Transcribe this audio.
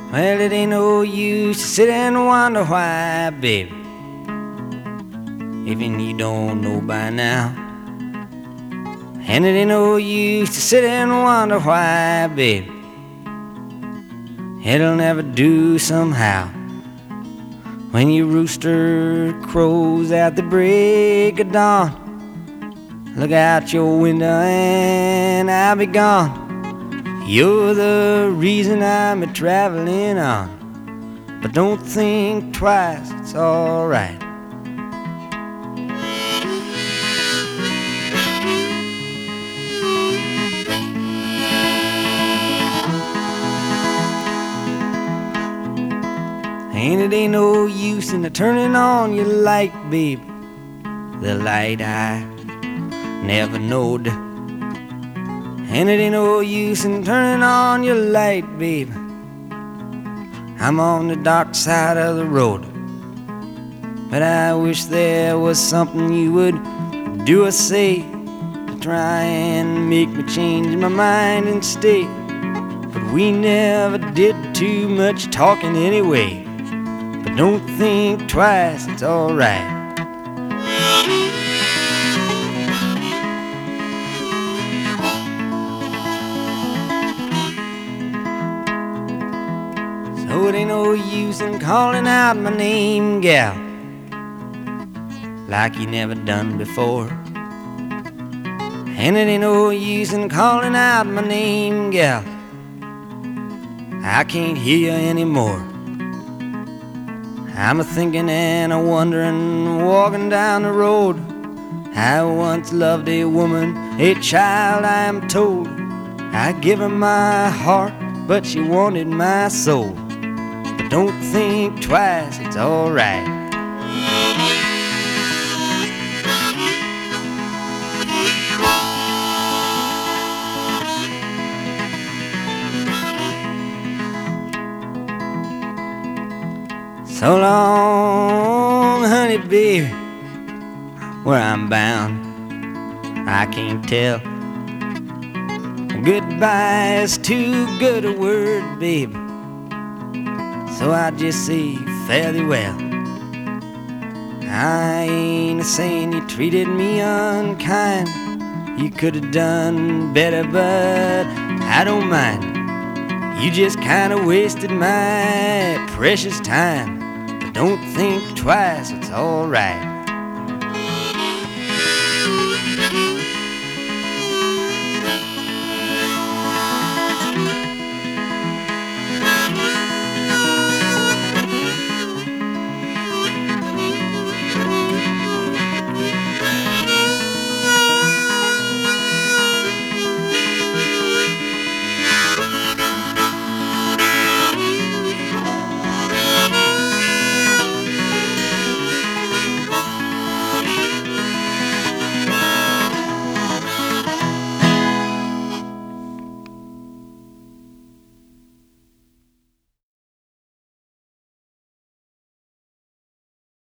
Well, it ain't no use to sit and wonder why, baby, even you don't know by now. And it ain't no use to sit and wonder why, baby, it'll never do somehow. When your rooster crows at the break of dawn, look out your window and I'll be gone. You're the reason I'm a-traveling on, but don't think twice, it's alright. And it ain't no use in turning on your light, baby, the light I never knowed. And it ain't no use in turning on your light, baby, I'm on the dark side of the road. But I wish there was something you would do or say to try and make me change my mind and stay. But we never did too much talking anyway. But don't think twice, it's alright. So it ain't no use in calling out my name, gal, like you never done before. And it ain't no use in calling out my name, gal, I can't hear you anymore. I'm a-thinking and a-wondering, walking down the road. I once loved a woman, a child I am told. I give her my heart, but she wanted my soul. But don't think twice, it's alright. So long, honey, baby, where I'm bound, I can't tell. Goodbye is too good a word, baby, so I just say fare thee well. I ain't a-saying you treated me unkind, you could have done better, but I don't mind. You just kinda wasted my precious time. Don't think twice, it's alright.